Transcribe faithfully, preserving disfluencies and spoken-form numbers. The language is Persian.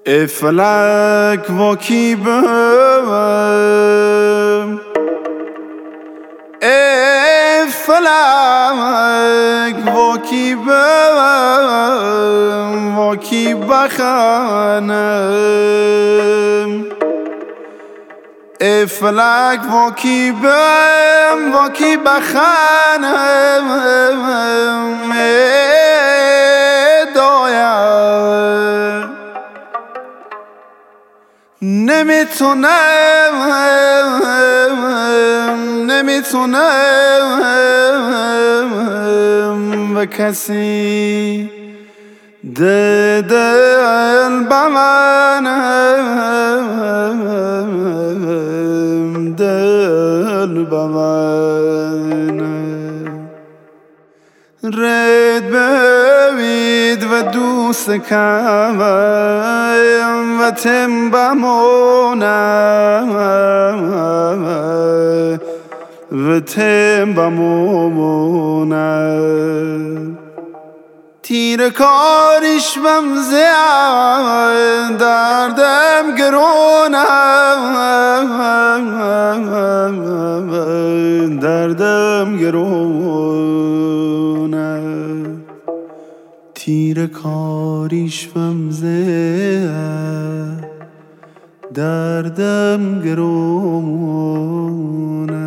ای فلک واکی بم، ای فلک واکی بم، واکی بخانم. ای فلک واکی بم، واکی بخانم. ای دایم نمیتونم، نمیتونم به کسی دل بمانم، دل بمانم. رد ببید و دوست کم و تم بمونم، و تم بمونم. تیر کاریش بم زیاد دردم گرونم، دردم گرونم. تیر کاریش بم زیاد دردم گرونم.